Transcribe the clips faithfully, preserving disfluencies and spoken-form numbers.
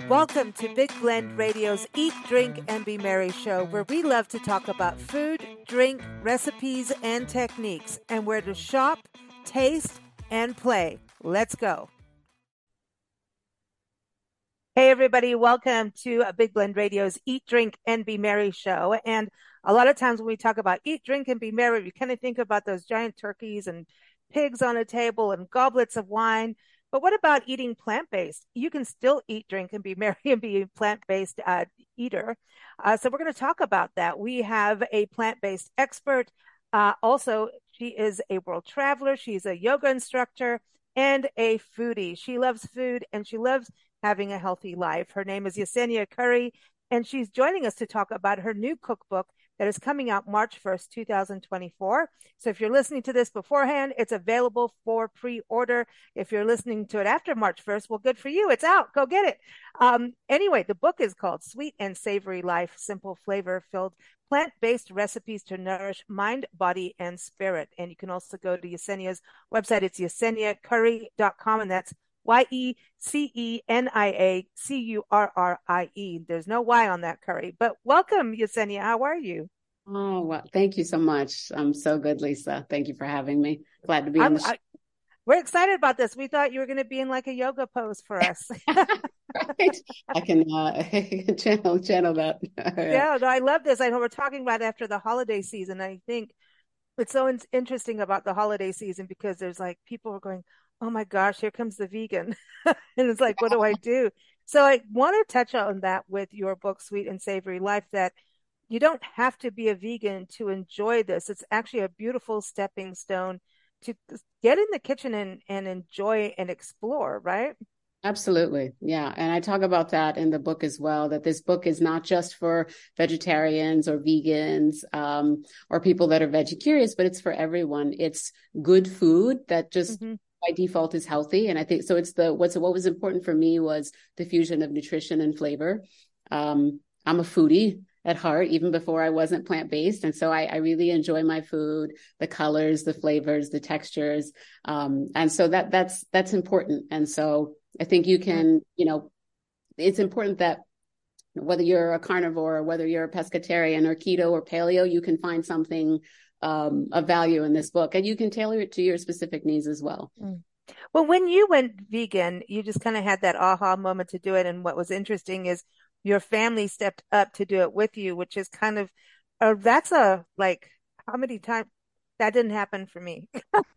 Welcome to Big Blend Radio's Eat, Drink, and Be Merry show, where we love to talk about food, drink, recipes, and techniques, and where to shop, taste, and play. Let's go. Hey, everybody. Welcome to Big Blend Radio's Eat, Drink, and Be Merry show. And a lot of times when we talk about eat, drink, and be merry, we kind of think about those giant turkeys and pigs on a table and goblets of wine. But what about eating plant-based? You can still eat, drink, and be merry and be a plant-based uh, eater. Uh, so we're going to talk about that. We have a plant-based expert. Uh, also, she is a world traveler. She's a yoga instructor and a foodie. She loves food and she loves having a healthy life. Her name is Yesenia Curry, and she's joining us to talk about her new cookbook that is coming out March first, two thousand twenty-four. So if you're listening to this beforehand, it's available for pre-order. If you're listening to it after March first, well, good for you. It's out. Go get it. Um, anyway, the book is called Sweet and Savory Life, Simple Flavor-Filled Plant-Based Recipes to Nourish Mind, Body, and Spirit. And you can also go to Yesenia's website. It's yesenia curry dot com, and that's Y E C E N I A C U R R I E. There's no Y on that curry. But welcome, Yesenia. How are you? Oh, well, thank you so much. I'm so good, Lisa. Thank you for having me. Glad to be on I'm, the show. I, we're excited about this. We thought you were going to be in like a yoga pose for us. Right? I can uh, channel channel that. Yeah, no, I love this. I know we're talking about after the holiday season. I think it's so in- interesting about the holiday season because there's like people are going, oh my gosh, here comes the vegan. And it's like, what do I do? So I want to touch on that with your book, Sweet and Savory Life, that you don't have to be a vegan to enjoy this. It's actually a beautiful stepping stone to get in the kitchen and, and enjoy and explore, right? Absolutely. Yeah. And I talk about that in the book as well, that this book is not just for vegetarians or vegans um, or people that are veggie curious, but it's for everyone. It's good food that just mm-hmm. by default is healthy. And I think so it's the what's what was important for me was the fusion of nutrition and flavor. Um, I'm a foodie at heart, even before I wasn't plant-based. And so I, I really enjoy my food, the colors, the flavors, the textures. Um, and so that that's that's important. And so I think you can, you know, it's important that whether you're a carnivore or whether you're a pescatarian or keto or paleo, you can find something um, of value in this book, and you can tailor it to your specific needs as well. Mm. Well, when you went vegan, you just kind of had that aha moment to do it. And what was interesting is your family stepped up to do it with you, which is kind of, uh, that's a, like, how many times that didn't happen for me?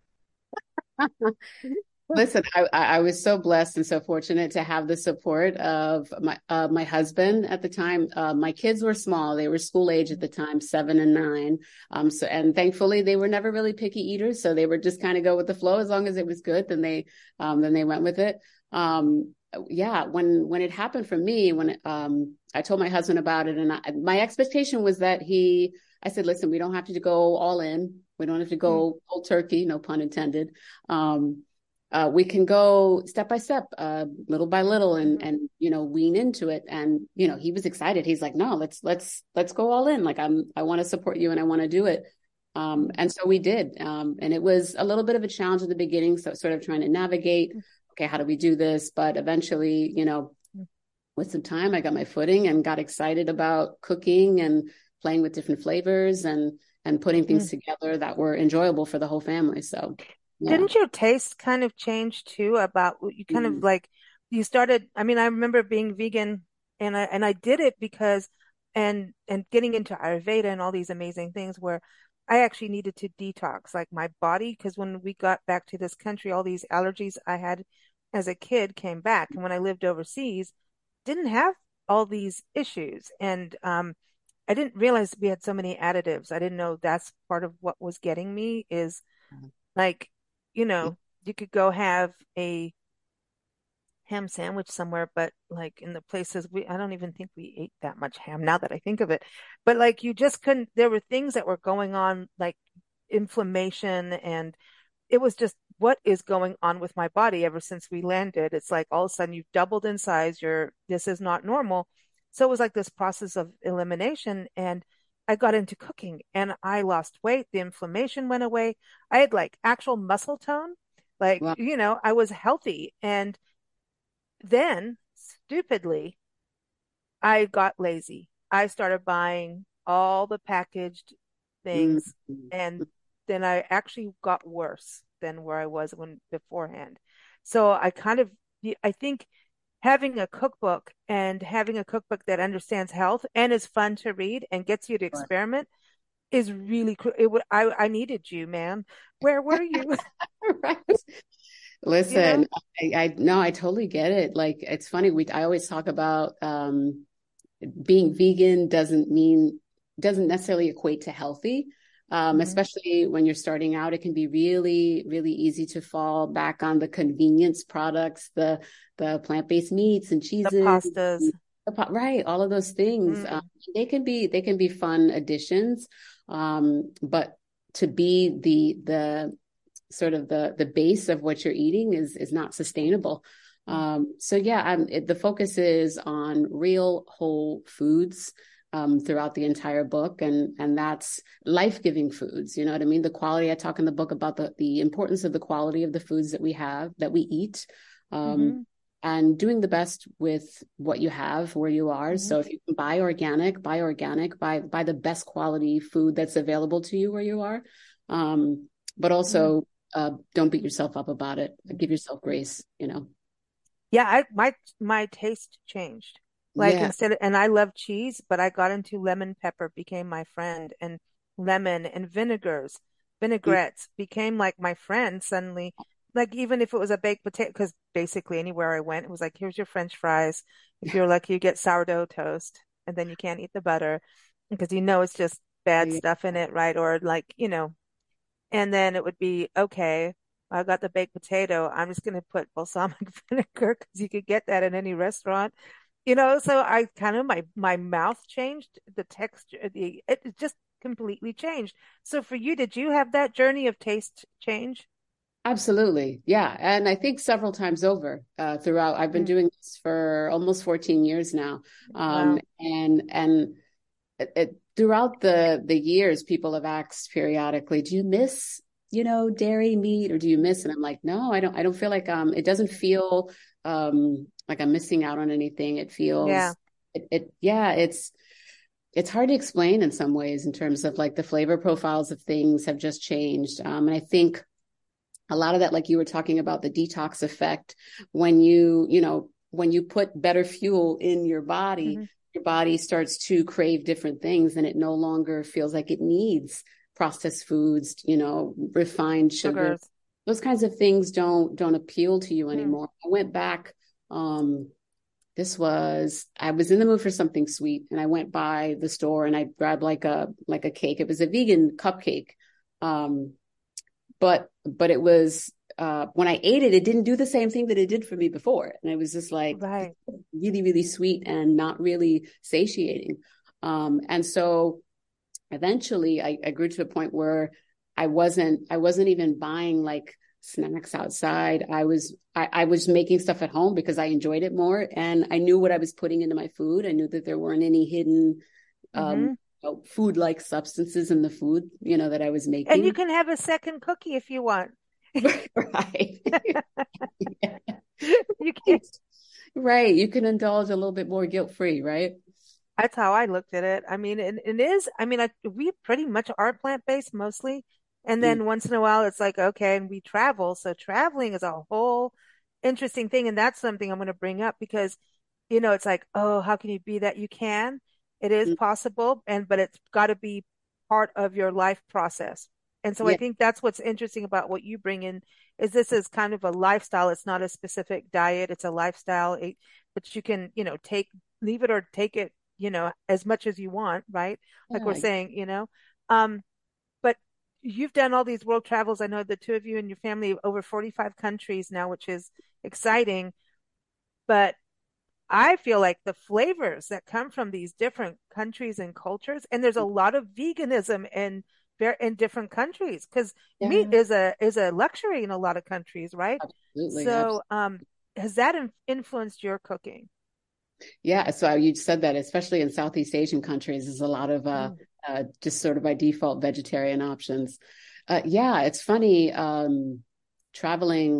Listen, I, I was so blessed and so fortunate to have the support of my uh, my husband at the time. Uh, my kids were small; they were school age at the time, seven and nine. Um, so and thankfully they were never really picky eaters, so they would just kind of go with the flow. As long as it was good, then they um, then they went with it. Um, yeah, when when it happened for me, when it, um, I told my husband about it, and I, my expectation was that he, I said, listen, we don't have to go all in. We don't have to go cold turkey, no pun intended. Um, Uh, we can go step by step, uh, little by little, and and you know wean into it. And you know he was excited. He's like, no, let's let's let's go all in. Like I'm, I want to support you and I want to do it. Um, and so we did. Um, and it was a little bit of a challenge at the beginning, so sort of trying to navigate. Okay, how do we do this? But eventually, you know, with some time, I got my footing and got excited about cooking and playing with different flavors and and putting things mm. together that were enjoyable for the whole family. So. Yeah. Didn't your taste kind of change too about you kind mm-hmm. of like you started, I mean, I remember being vegan and I and I did it because and and getting into Ayurveda and all these amazing things where I actually needed to detox like my body because when we got back to this country, all these allergies I had as a kid came back. And when I lived overseas, didn't have all these issues. And um I didn't realize we had so many additives. I didn't know that's part of what was getting me is like you know, you could go have a ham sandwich somewhere, but like in the places we, I don't even think we ate that much ham now that I think of it. But like you just couldn't, there were things that were going on, like inflammation, and it was just what is going on with my body ever since we landed. It's like all of a sudden you've doubled in size. You're, this is not normal. So it was like this process of elimination. And I got into cooking and I lost weight. The inflammation went away. I had like actual muscle tone. Like, wow. you know, I was healthy. And then stupidly, I got lazy. I started buying all the packaged things, Mm-hmm. and then I actually got worse than where I was when beforehand. So I kind of, I think having a cookbook and having a cookbook that understands health and is fun to read and gets you to experiment is really cool. It would, I, I needed you, man. Where were you? Right. You know? Listen, I, I no, I totally get it. Like it's funny. We I always talk about um, being vegan doesn't mean doesn't necessarily equate to healthy. Um, Hmm. especially when you're starting out, it can be really, really easy to fall back on the convenience products, the the plant-based meats and The cheeses, pastas. right? All of those things. Um, Mm. they can be they can be fun additions, um, but to be the the sort of the the base of what you're eating is is not sustainable. Um, so yeah, I'm, it, the focus is on real whole foods um, throughout the entire book, and and that's life-giving foods. You know what I mean? The quality. I talk in the book about the the importance of the quality of the foods that we have that we eat. Um, Hmm. and doing the best with what you have where you are. Hmm. So if you can buy organic, buy organic, buy buy the best quality food that's available to you where you are. Um, but Hmm. also uh, don't beat yourself up about it. Give yourself grace, you know. Yeah, I my my taste changed. Like Yeah. instead of, and I love cheese, but I got into lemon pepper became my friend, and lemon and vinegars, vinaigrettes became like my friend suddenly. Like even if it was a baked potato, because basically anywhere I went, it was like, here's your French fries. If you're lucky, you get sourdough toast, and then you can't eat the butter because you know it's just bad Yeah. stuff in it, right? Or like, you know, and then it would be, okay, I got the baked potato. I'm just going to put balsamic vinegar because you could get that in any restaurant. You know, so I kind of my my mouth changed, the texture, the it it just completely changed. So for you, did you have that journey of taste change? Absolutely. Yeah. And I think several times over uh, throughout, I've been Mm, doing this for almost fourteen years now. Um, wow. and, and it, it, throughout the, the years, people have asked periodically, do you miss, you know, dairy meat or do you miss? And I'm like, no, I don't, I don't feel like, um, it doesn't feel, um, like I'm missing out on anything. It Yeah. feels, it, it yeah, it's, it's hard to explain in some ways in terms of like the flavor profiles of things have just changed. Um, and I think a lot of that, like you were talking about the detox effect, when you, you know, when you put better fuel in your body, Hmm. your body starts to crave different things and it no longer feels like it needs processed foods, you know, refined sugar. Sugars. Those kinds of things don't don't appeal to you Mm. anymore. I went back, um, this was I was in the mood for something sweet and I went by the store and I grabbed like a like a cake. It was a vegan cupcake. Um, but but it was uh, when I ate it, it didn't do the same thing that it did for me before, and it was just like Right. really really sweet and not really satiating. Um, and so eventually, I, I grew to a point where I wasn't I wasn't even buying like snacks outside. I was I, I was making stuff at home because I enjoyed it more, and I knew what I was putting into my food. I knew that there weren't any hidden um, Hmm. food like substances in the food, you know, that I was And you making. can have a second cookie if you want. Right. You can. Right. You can indulge a little bit more guilt free, right? That's how I looked at it. I mean, it, it is, I mean, I, we pretty much are plant-based mostly. And Mm, then once in a while, it's like, okay, and we travel. So traveling is a whole interesting thing. And that's something I'm going to bring up because, you know, it's like, oh, how can you be that? You can. It is mm, possible. And, but it's got to be part of your life process. And so I yeah. think that's what's interesting about what you bring in is this is kind of a lifestyle. It's not a specific diet. It's a lifestyle, it, but you can, you know, take, leave it or take it, you know, as much as you want, right? Like we're Yeah. saying, you know. Um, but you've done all these world travels. I know the two of you and your family over forty-five countries now, which is exciting. But I feel like the flavors that come from these different countries and cultures, and there's a lot of veganism in in different countries because meat Yeah. is a is a luxury in a lot of countries, right? Absolutely. So, Absolutely. um, has that in influenced your cooking? Yeah. So you said that, especially in Southeast Asian countries, there's a lot of uh, Mm. uh, just sort of by default vegetarian options. Uh, yeah. It's funny. Um, traveling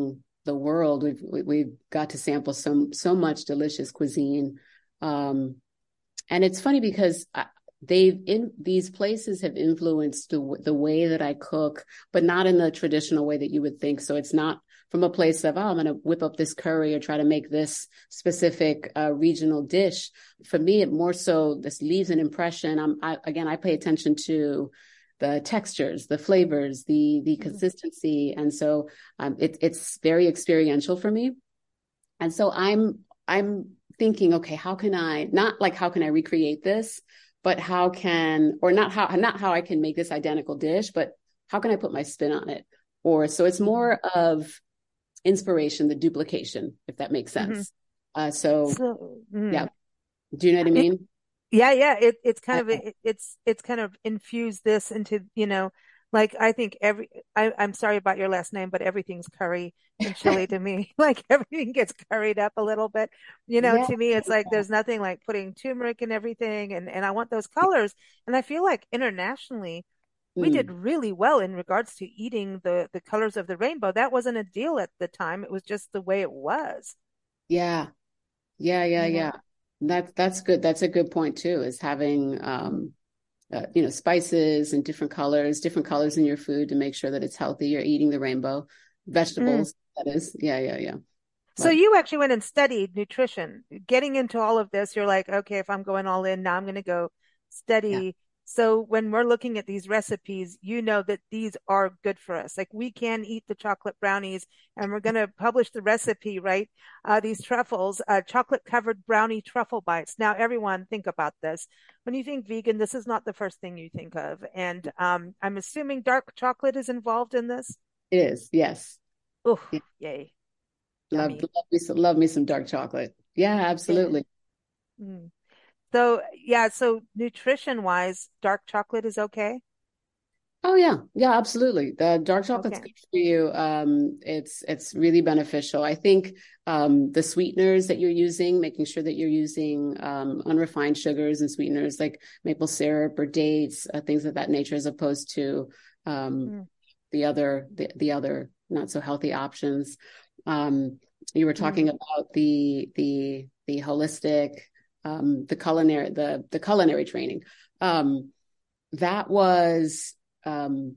the world. We've we've got to sample so so much delicious cuisine, um, and it's funny because I, they've in these places have influenced the the way that I cook, but not in the traditional way that you would think. So it's not from a place of, oh, I'm going to whip up this curry or try to make this specific uh, regional dish. For me, it more so this leaves an impression. I'm I, again, I pay attention to the textures, the flavors, the the consistency, and so um, it, it's very experiential for me. And so I'm I'm thinking, okay, how can I not like how can I recreate this, but how can or not how not how I can make this identical dish, but how can I put my spin on it? Or so it's more of inspiration, the duplication, if that makes sense. Mm-hmm. Uh, so, so mm. yeah, do you know what I mean? It, yeah, yeah. It, it's kind of it, it's it's kind of infused this into, you know, like I think every I, I'm sorry about your last name, but everything's curry and chili to me. Like everything gets curried up a little bit. You know, yeah. To me, it's like there's nothing like putting turmeric in everything, and and I want those colors. And I feel like internationally, we did really well in regards to eating the, the colors of the rainbow. That wasn't a deal at the time. It was just the way it was. Yeah. Yeah. Yeah. Yeah. yeah. That's, that's good. That's a good point too, is having, um, uh, you know, spices and different colors, different colors in your food to make sure that it's healthy. You're eating the rainbow, vegetables. Mm. That is. Yeah. Yeah. Yeah. So but, you actually went and studied nutrition. Getting into all of this, you're like, okay, if I'm going all in, now I'm going to go study. Yeah. So when we're looking at these recipes, you know that these are good for us. Like we can eat the chocolate brownies, and we're going to publish the recipe, right? Uh, these truffles, uh, chocolate covered brownie truffle bites. Now, everyone think about this. When you think vegan, this is not the first thing you think of. And um, I'm assuming dark chocolate is involved in this. It is. Yes. Oh, yeah. Yay. Love, love, me some, love me some dark chocolate. Yeah, absolutely. Yeah. Mm. So, yeah, so nutrition wise, dark chocolate is okay? Oh yeah. Yeah, absolutely. The dark chocolate's okay. Good for you. Um, it's, it's really beneficial. I think, um, the sweeteners that you're using, making sure that you're using, um, unrefined sugars and sweeteners like maple syrup or dates, uh, things of that nature, as opposed to, um, mm. the other, the, the other not so healthy options. Um, you were talking mm. about the, the, the holistic, um, the culinary, the, the culinary training. Um, that was, um,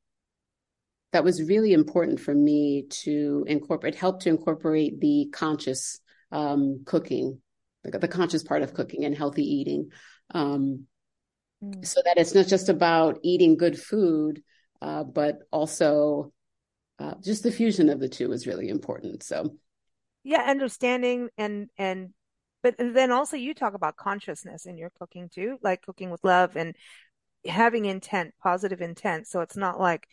that was really important for me to incorporate, help to incorporate the conscious, um, cooking, the, the conscious part of cooking and healthy eating. Um, mm. so that it's not just about eating good food, uh, but also, uh, just the fusion of the two is really important. So. Yeah. Understanding and, and, But then also you talk about consciousness in your cooking too, like cooking with love and having intent, positive intent. So it's not like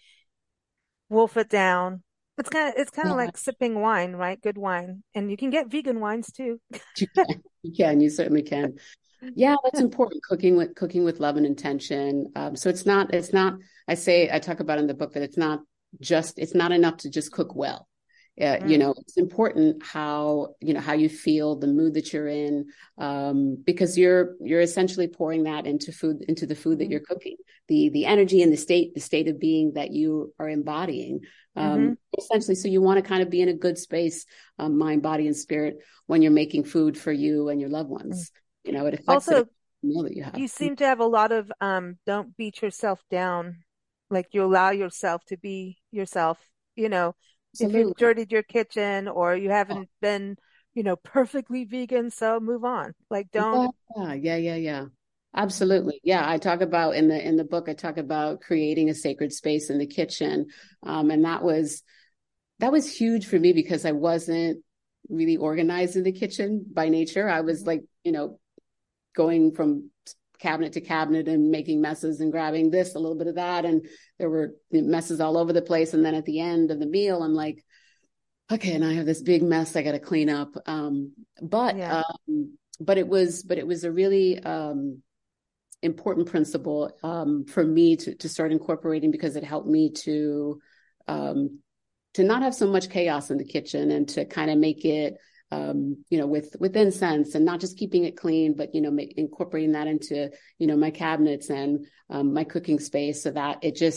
wolf it down. It's kind of, it's kind of yeah. like sipping wine, right? Good wine. And you can get vegan wines too. You can, you can, you certainly can. Yeah, that's important. Cooking with, cooking with love and intention. Um, so it's not, it's not, I say, I talk about in the book that it's not just, it's not enough to just cook well. Uh, mm. You know, it's important how, you know, how you feel, the mood that you're in, um, because you're, you're essentially pouring that into food, into the food that you're cooking, the, the energy and the state, the state of being that you are embodying, um, mm-hmm. essentially. So you want to kind of be in a good space, um, mind, body, and spirit when you're making food for you and your loved ones. Mm. You know, it affects also, the meal that you have. You seem to have a lot of, um, don't beat yourself down. Like you allow yourself to be yourself, you know. Absolutely. If you've dirtied your kitchen or you haven't oh. been, you know, perfectly vegan, so move on. Like don't. Yeah, yeah, yeah, yeah. Absolutely. Yeah. I talk about in the, in the book, I talk about creating a sacred space in the kitchen. Um, and that was, that was huge for me because I wasn't really organized in the kitchen by nature. I was like, you know, going from cabinet to cabinet and making messes and grabbing this, a little bit of that. And there were messes all over the place. And then at the end of the meal, I'm like, okay, and I have this big mess I got to clean up. Um, but, yeah. um, but it was, but it was a really, um, important principle, um, for me to, to start incorporating because it helped me to, um, to not have so much chaos in the kitchen and to kind of make it, Um, you know, with, with incense and not just keeping it clean, but, you know, make, incorporating that into, you know, my cabinets and, um, my cooking space so that it just,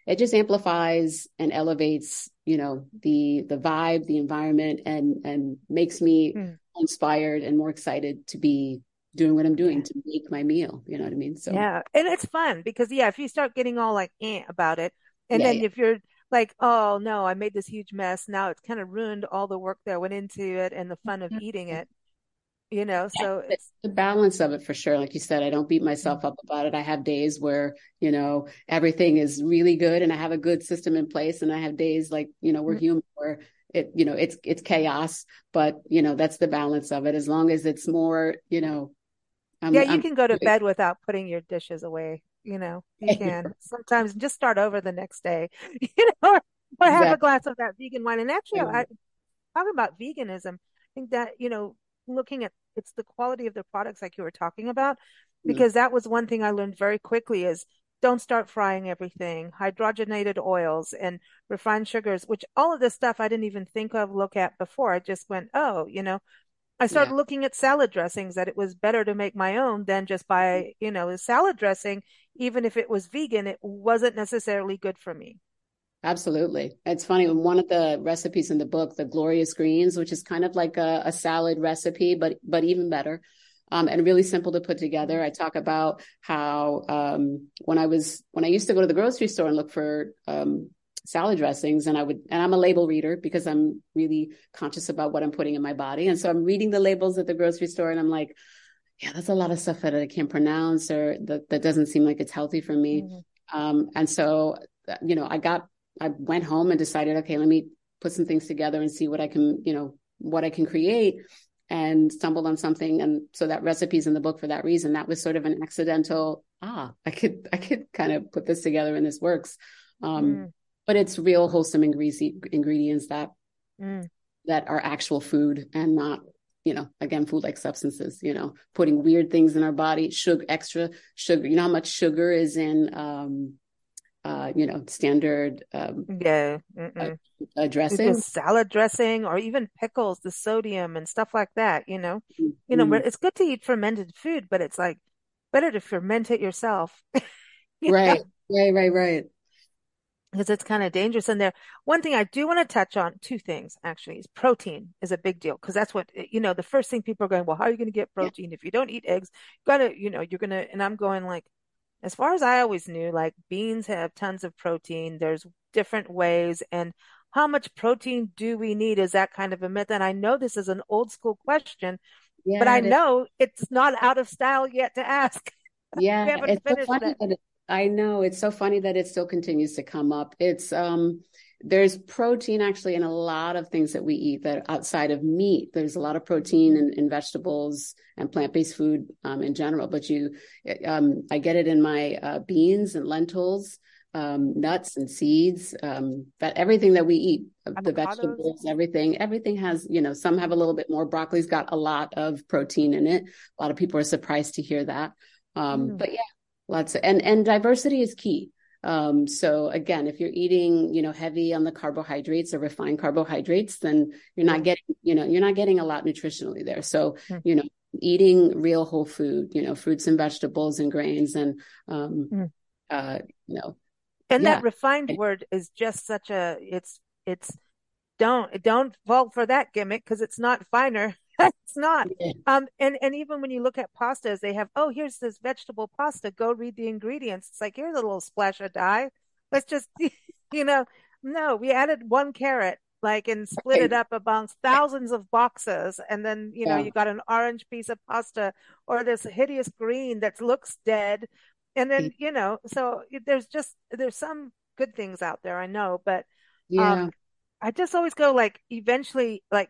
it just amplifies and elevates, you know, the the vibe, the environment, and and makes me Mm. inspired and more excited to be doing what I'm doing Yeah. to make my meal. You know what I mean? So Yeah. And it's fun because, yeah, if you start getting all like eh about it, and yeah, then yeah, if you're like, oh no, I made this huge mess, now it's kind of ruined all the work that went into it and the fun of eating it, you know? yeah. So The, it's, the balance of it for sure. Like you said, I don't beat mm, myself up about it. I have days where, you know, everything is really good and I have a good system in place. And I have days like, you know, we're mm, human where it, you know, it's it's chaos, but you know, that's the balance of it. As long as it's more, you know, yeah, I'm you I'm can go to bed without putting your dishes away, you know, you can sometimes just start over the next day, you know, or, or have a exactly. glass of that vegan wine. And actually, I talking about veganism, I think that, you know, looking at it's the quality of the products like you were talking about, Mm, because that was one thing I learned very quickly is don't start frying everything, hydrogenated oils and refined sugars, which all of this stuff I didn't even think of, look at before. I just went, oh, you know, I yeah. started looking at salad dressings that it was better to make my own than just buy, you know, a salad dressing. Even if it was vegan, it wasn't necessarily good for me. Absolutely. It's funny. One of the recipes in the book, the glorious greens, which is kind of like a, a salad recipe, but but even better, um, and really simple to put together. I talk about how um, when I was when I used to go to the grocery store and look for um, salad dressings, and I would and I'm a label reader because I'm really conscious about what I'm putting in my body, and so I'm reading the labels at the grocery store, and I'm like, yeah, that's a lot of stuff that I can't pronounce or that that doesn't seem like it's healthy for me. Mm-hmm. Um, and so, you know, I got I went home and decided, okay, let me put some things together and see what I can, you know, what I can create, and stumbled on something. And so that recipe's in the book for that reason. That was sort of an accidental, ah, I could, I could kind of put this together and this works. Um, but it's real wholesome ingredient, ingredients that, Mm-hmm. that are actual food and not, you know, again, food like substances, you know, putting weird things in our body, sugar, extra sugar, you know, how much sugar is in, um, uh, you know, standard um, Yeah. uh, Mm-mm. uh, The dressing. salad dressing or even pickles, the sodium and stuff like that, you know. You know, Mm, it's good to eat fermented food, but it's like better to ferment it yourself, you know, right, right, right, right. because it's kind of dangerous in there. One thing I do want to touch on, two things actually, is protein is a big deal because that's what, you know, the first thing people are going, well, how are you going to get Yeah, protein if you don't eat eggs? You gotta, you know, you're gonna, and I'm going like, as far as I always knew, like beans have tons of protein. There's different ways. And how much protein do we need? Is that kind of a myth? And I know this is an old school question, but yeah, I it is. know it's not out of style yet to ask. We Yeah, haven't it's so finished funny that. that it, I know it's so funny that it still continues to come up. It's um there's protein actually in a lot of things that we eat that outside of meat. There's a lot of protein in, in vegetables and plant-based food um, in general. But you, um, I get it in my uh, beans and lentils, um, nuts and seeds, um, that everything that we eat, uh, the Avocados. vegetables, everything, everything has, you know, some have a little bit more. Broccoli's got a lot of protein in it. A lot of people are surprised to hear that. Um, Mm, but yeah, lots of, and and diversity is key. Um, so again, if you're eating, you know, heavy on the carbohydrates or refined carbohydrates, then you're yeah. not getting, you know, you're not getting a lot nutritionally there. So, Mm, you know, eating real whole food, you know, fruits and vegetables and grains and, um, mm. uh, you know, And that yeah, refined word is just such a, it's, it's, don't, don't fall for that gimmick because it's not finer. It's not. yeah, Um, and, and even when you look at pastas, they have, oh, here's this vegetable pasta. Go read the ingredients. It's like, here's a little splash of dye. Let's just, you know, no, we added one carrot, like, and split it right, up amongst thousands of boxes. And then, you know, yeah, you got an orange piece of pasta or this hideous green that looks dead. And then, you know, so there's just, there's some good things out there, I know, but, yeah, um, I just always go like eventually like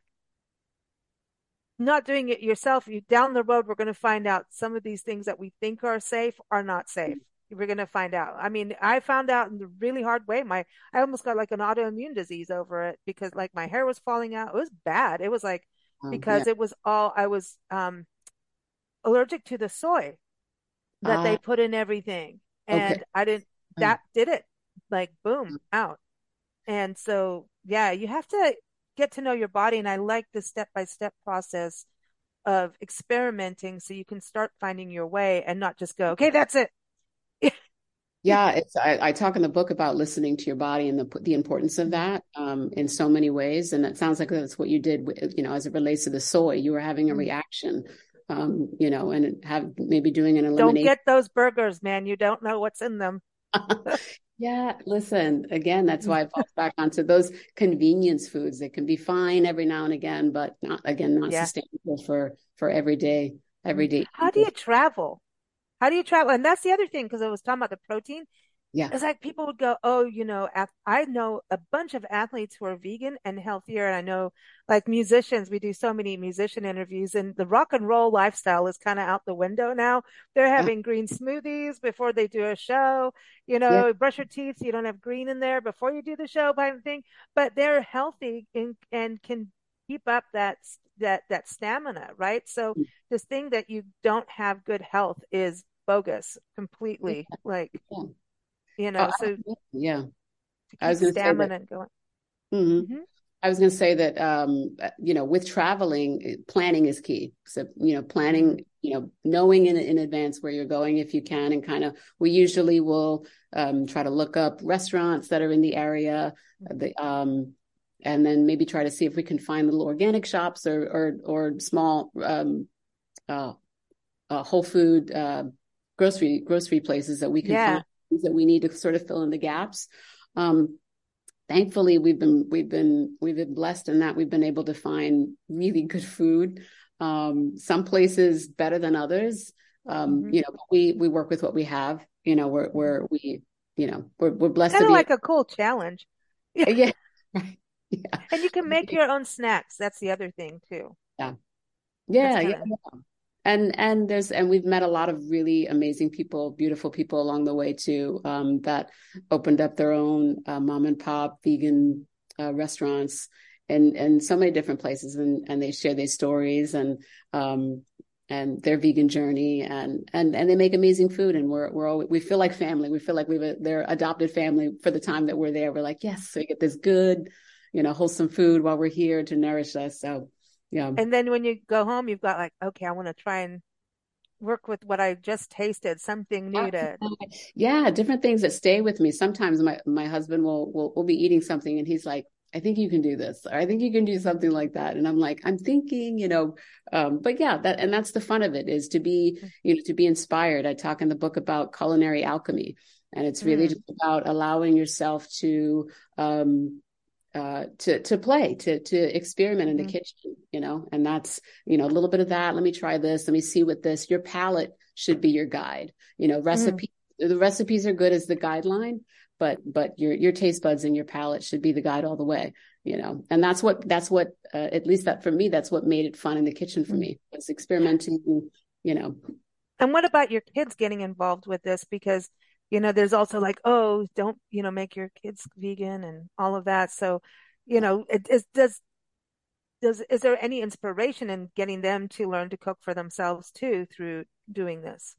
not doing it yourself. You down the road, we're going to find out some of these things that we think are safe are not safe. We're going to find out. I mean, I found out in the really hard way. My, I almost got like an autoimmune disease over it because like my hair was falling out. It was bad. It was like, um, yeah, because it was all, I was, um, allergic to the soy that they uh, put in everything. okay, And I didn't, um, that did it like boom out. And so, yeah, you have to get to know your body. And I like the step by step process of experimenting so you can start finding your way and not just go, okay, that's it. Yeah, it's I, I talk in the book about listening to your body and the the importance of that um, in so many ways. And it sounds like that's what you did, with, you know, as it relates to the soy. You were having a reaction, um, you know, and have maybe doing an Don't elimination. get those burgers, man. You don't know what's in them. Yeah, listen, again, that's why it falls back onto those convenience foods that can be fine every now and again, but not again, not Yeah. sustainable for for everyday Mm. everyday How do people. you travel? How do you travel? And that's the other thing, because I was talking about the protein. Yeah. It's like people would go, oh, you know, ath- I know a bunch of athletes who are vegan and healthier. And I know like musicians, we do so many musician interviews, and the rock and roll lifestyle is kind of out the window now. They're Yeah. having green smoothies before they do a show. You Yeah. know, brush your teeth so you don't have green in there before you do the show, kind of thing. But they're healthy and, and can keep up that that that stamina, right? So this thing that you don't have good health is bogus completely. Like, Yeah. you Oh, know, so I- yeah. to I keep was going to say that. stamina and going. Mhm. Hmm. I was going to say that, um, uh, you know, with traveling, planning is key. So, you know, Hmm. planning, you know, knowing in, in advance where you're going if you can, and kind of, we usually will um, try to look up restaurants that are in the area, the, um, and then maybe try to see if we can find little organic shops or or, or small um, uh, uh, whole food uh, grocery grocery places that we can find Yeah. things that we need to sort of fill in the gaps. Um, thankfully we've been we've been we've been blessed in that we've been able to find really good food, um some places better than others, um Hmm. you know we we work with what we have, you know we're Hmm. we're we you know we're, we're It's blessed kind to of be like a cool challenge. Yeah. yeah right yeah And you can make your own snacks. That's the other thing too. yeah That's yeah kind yeah of, and and there's and we've met a lot of really amazing people, beautiful people along the way too, um, that opened up their own uh, mom and pop vegan uh, restaurants in in so many different places, and and they share their stories and um and their vegan journey, and and and they make amazing food, and we're we're all, we feel like family. We feel like we've a, their adopted family for the time that we're there. We're like, yes, so we get this good, you know, wholesome food while we're here to nourish us. So yeah. and then when you go home, you've got like, okay, I want to try and work with what I just tasted, something new to, Yeah, different things that stay with me. Sometimes my my husband will will will be eating something and he's like, I think you can do this, or I think you can do something like that. And I'm like, I'm thinking, you know, um, but yeah, that and that's the fun of it, is to be, you know, to be inspired. I talk in the book about culinary alchemy, and it's really mm, just about allowing yourself to um uh, to to play, to to experiment in the hmm, kitchen, you know, and that's, you know, a little bit of that. Let me try this. Let me see what this. Your palate should be your guide. You know, mm. recipe the recipes are good as the guideline, but but your your taste buds and your palate should be the guide all the way. You know, and that's what that's what uh, at least that for me, that's what made it fun in the kitchen for Mm. me, was experimenting. You know, And what about your kids getting involved with this? Because, you know, there's also like, oh, don't, you know, make your kids vegan and all of that. So, you know, it, it does does is there any inspiration in getting them to learn to cook for themselves too through doing this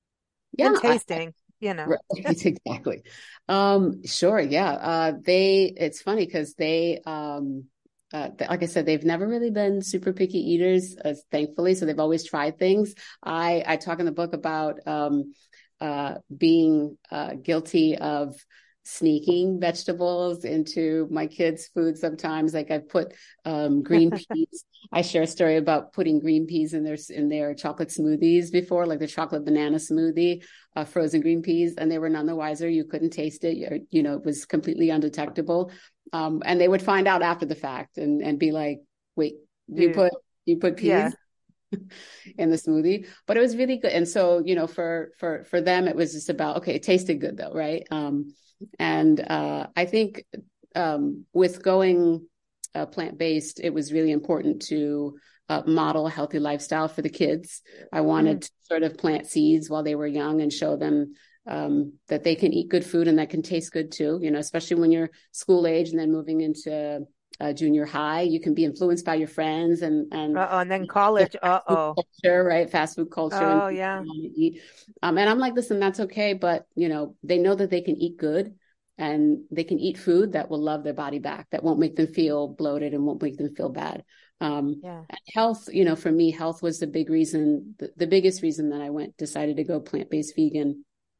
yeah, and I, tasting, you know? right, exactly. Um, sure, yeah. Uh, they, it's funny because they, um, uh, like I said, they've never really been super picky eaters, uh, thankfully. So they've always tried things. I, I talk in the book about um, uh, being uh, guilty of sneaking vegetables into my kids' food sometimes. Like I've put um, green peas. I share a story about putting green peas in their in their chocolate smoothies before, like the chocolate banana smoothie, uh, frozen green peas, and they were none the wiser. You couldn't taste it. You, you know, it was completely undetectable. Um, and they would find out after the fact and and be like, "Wait, you Dude, put you put yeah. peas in the smoothie?" But it was really good. And so, you know, for for for them, it was just about, okay, it tasted good though, right? Um, and uh, I think um, with going uh, plant based, it was really important to uh, model a healthy lifestyle for the kids. I Mm, wanted to sort of plant seeds while they were young and show them um, that they can eat good food and that can taste good too, you know, especially when you're school age and then moving into uh, junior high, you can be influenced by your friends and, and uh-oh. And then the college, fast food uh-oh. culture, right? Fast food culture and Oh, what yeah. you want to eat. Um, and I'm like, listen, that's okay. But, you know, they know that they can eat good and they can eat food that will love their body back, that won't make them feel bloated and won't make them feel bad. Um, Yeah. health, you know, for me, health was the big reason, the, the biggest reason that I went, decided to go plant-based vegan.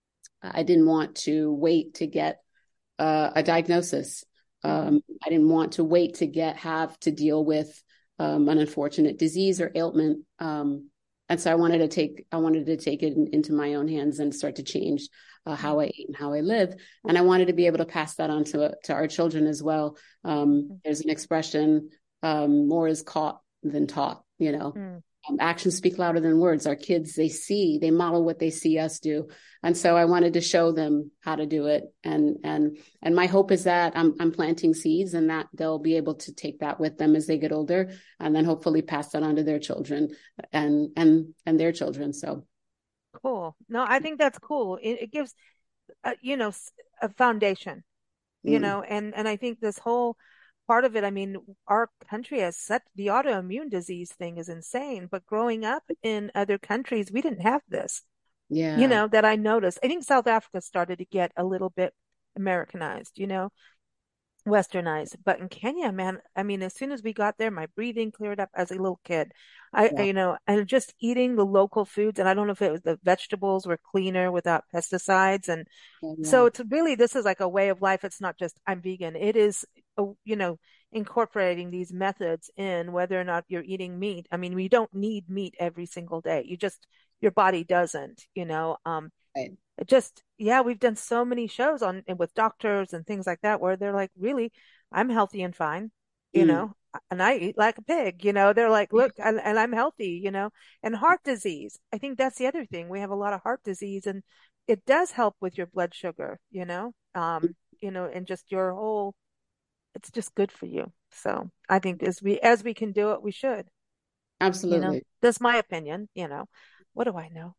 I didn't want to wait to get uh, a diagnosis. Um, I didn't want to wait to get have to deal with um, an unfortunate disease or ailment. Um, and so I wanted to take I wanted to take it in, into my own hands and start to change uh, how I eat and how I live. And I wanted to be able to pass that on to to our children as well. Um, there's an expression: um, more is caught than taught. You know. Mm. Um, actions speak louder than words. Our kids, they see, they model what they see us do. And so I wanted to show them how to do it. And, and, and my hope is that I'm, I'm planting seeds and that they'll be able to take that with them as they get older and then hopefully pass that on to their children and, and, and their children. So. Cool. No, I think that's cool. It, it gives, uh, you know, a foundation, you mm. know, and, and I think this whole part of it, I mean, our country has such, the autoimmune disease thing is insane, but growing up in other countries, we didn't have this. Yeah. You know, that I noticed. I think South Africa started to get a little bit Americanized, you know, westernized. But in Kenya, man, I mean, as soon as we got there, my breathing cleared up as a little kid. I, yeah. you know, and just eating the local foods. And I don't know if it was the vegetables were cleaner without pesticides. And yeah. so it's really, this is like a way of life. It's not just I'm vegan. It is, a, you know, incorporating these methods in whether or not you're eating meat. I mean, we don't need meat every single day. You just, your body doesn't, you know, um, right. It just, yeah, we've done so many shows on and with doctors and things like that where they're like, really, I'm healthy and fine, you mm. know, and I eat like a pig, you know, they're like, look, and, and I'm healthy, you know, and heart disease. I think that's the other thing. We have a lot of heart disease and it does help with your blood sugar, you know, um, you know, and just your whole, it's just good for you. So I think as we, as we can do it, we should. Absolutely. You know? That's my opinion, you know, what do I know?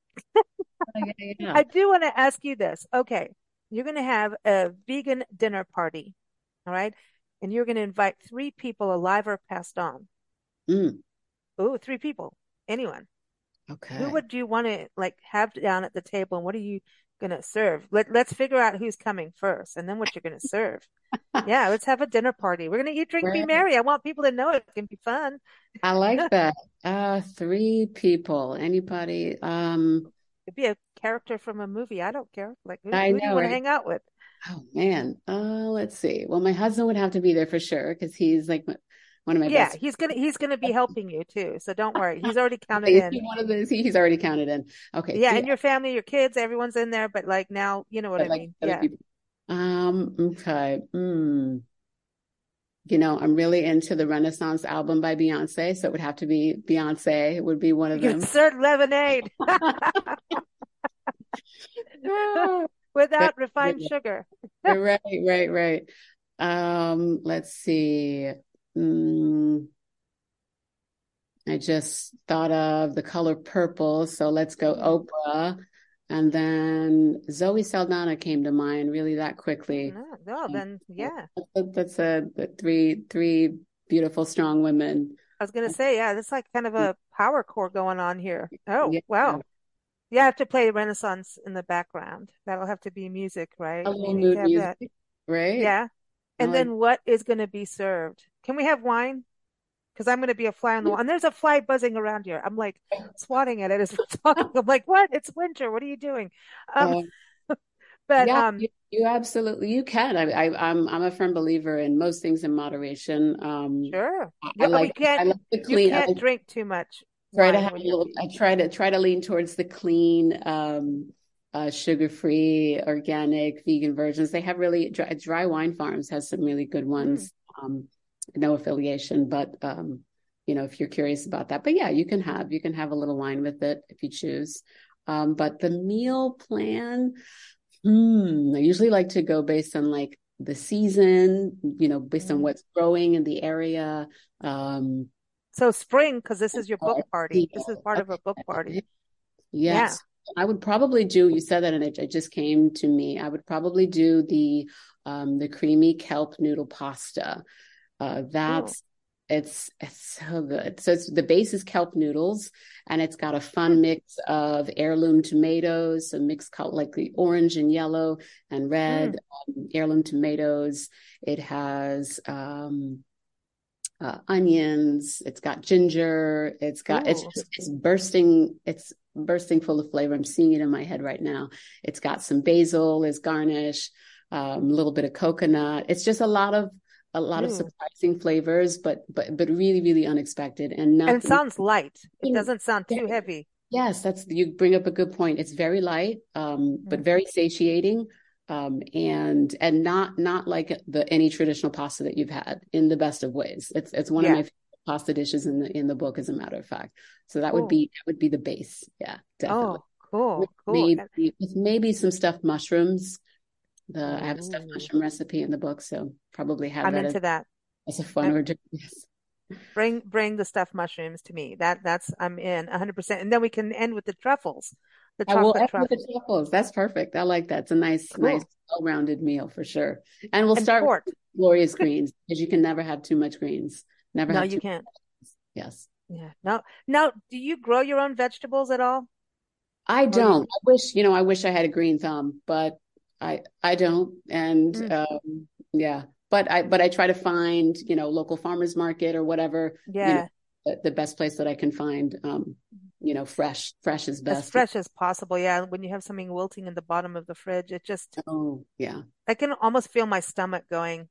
yeah, yeah. I do want to ask you this. Okay. You're going to have a vegan dinner party. All right. And you're going to invite three people alive or passed on. Mm. Ooh, three people. Anyone. Okay. Who would you want to like have down at the table and what are you going to serve? Let, let's figure out who's coming first and then what you're going to serve. Yeah. Let's have a dinner party. We're going to eat, drink, right. be merry. I want people to know it can be fun. I like that. Uh, three people. Anybody? Um, It'd be a character from a movie. I don't care. Like, who, I who know, do you want right? to hang out with? Oh man. Uh, let's see. Well, my husband would have to be there for sure because he's like one of my yeah, best. he's gonna he's gonna be helping you too. So don't worry. He's already counted Is in. he one of those? He, he's already counted in. Okay. Yeah, three, and your family, your kids, everyone's in there. But like now, you know what I like mean. other Yeah. people. Um. Okay. Hmm. You know, I'm really into the Renaissance album by Beyonce, so it would have to be Beyonce. It would be one of You them. serve lemonade without refined sugar. right, right, right. Um, let's see. Mm, I just thought of The Color Purple, so let's go Oprah. And then Zoe Saldana came to mind really that quickly. No, no then yeah. That's a, a three three beautiful, strong women. I was gonna say, yeah, that's like kind of a power core going on here. Oh, yeah. wow. You have to play Renaissance in the background. That'll have to be music, right? A little mood music, that. Right? Yeah. And like... then what is going to be served? Can we have wine? Because I'm going to be a fly on the wall. And there's a fly buzzing around here. I'm like swatting at it as we're talking. I'm like, what? It's winter. What are you doing? Um, uh, but yeah, um, you, you absolutely you can. I, I, I'm I'm a firm believer in most things in moderation. Um, sure. I, Yeah, I like, we can't, I like the clean. You can't like, drink too much. Try to have a little. I try to try to lean towards the clean, um, uh, sugar-free, organic, vegan versions. They have really dry, dry wine farms has some really good ones. Mm. Um, no affiliation, but um, you know, if you're curious about that, but yeah, you can have you can have a little wine with it if you choose. Um, but the meal plan, hmm, I usually like to go based on like the season, you know, based mm. on what's growing in the area. Um, So spring, because this is your book party. This is part of a book party. Yes. Yeah. I would probably do, you said that and it, it just came to me. I would probably do the um, the creamy kelp noodle pasta. Uh, that's, Ooh. it's it's so good. So it's, the base is kelp noodles and it's got a fun mix of heirloom tomatoes, a mix called like the orange and yellow and red mm. um, heirloom tomatoes. It has... Um, Uh, onions, it's got ginger, it's got, Ooh. it's just, it's bursting, it's bursting full of flavor. I'm seeing it in my head right now. It's got some basil as garnish, um, a little bit of coconut. It's just a lot of a lot mm. of surprising flavors, but but but really really unexpected and not. And it sounds light. It doesn't sound too heavy. Yes, that's you bring up a good point. It's very light, um, mm. but very satiating, um, and and not not like the any traditional pasta that you've had in the best of ways. It's it's one yeah. of my favorite pasta dishes in the in the book, as a matter of fact. So that cool. would be that would be the base. Yeah, definitely. Oh, cool, with cool. Maybe, with maybe some stuffed mushrooms. The Ooh. I have a stuffed mushroom recipe in the book, so probably have I'm that into as, that. as a fun or yes. Bring bring the stuffed mushrooms to me. That that's I'm in one hundred percent. And then we can end with the truffles. The I will chocolate end truffles. with the truffles. That's perfect. I like that. It's a nice, cool. nice, well-rounded meal for sure. And we'll and start port. with glorious greens because you can never have too much greens. Never. No, have you too can't. Much. Yes. Yeah. No. Now, do you grow your own vegetables at all? I don't. You... I wish, you know, I wish I had a green thumb, but I I don't. And mm. um, yeah. But I but I try to find, you know, local farmers market or whatever. Yeah. You know, the, the best place that I can find. Um, you know, fresh. Fresh is best. As fresh as possible. Yeah. When you have something wilting in the bottom of the fridge, it just. Oh yeah. I can almost feel my stomach going.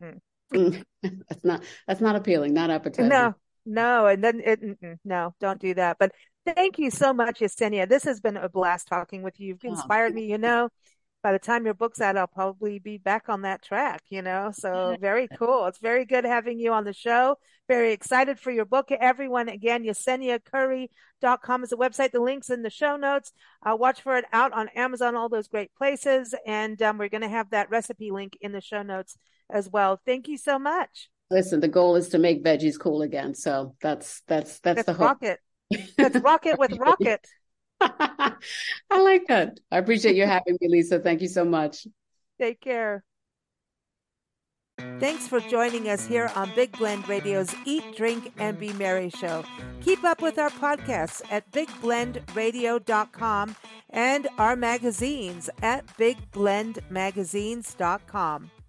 Mm. that's not that's not appealing. Not appetizing. No. No. And then it. No, don't do that. But thank you so much, Yesenia. This has been a blast talking with you. You've inspired oh. me. You know. By the time your book's out, I'll probably be back on that track, you know, so very cool. It's very good having you on the show. Very excited for your book. Everyone, again, Yesenia Curry dot com is the website. The link's in the show notes. Uh, watch for it out on Amazon, all those great places. And um, we're going to have that recipe link in the show notes as well. Thank you so much. Listen, the goal is to make veggies cool again. So that's, that's, that's Let's the hope. Rocket. Let's rock it with rocket. I like that. I appreciate you having me, Lisa. Thank you so much. Take care. Thanks for joining us here on Big Blend Radio's Eat, Drink, and Be Merry show. Keep up with our podcasts at big blend radio dot com and our magazines at big blend magazines dot com.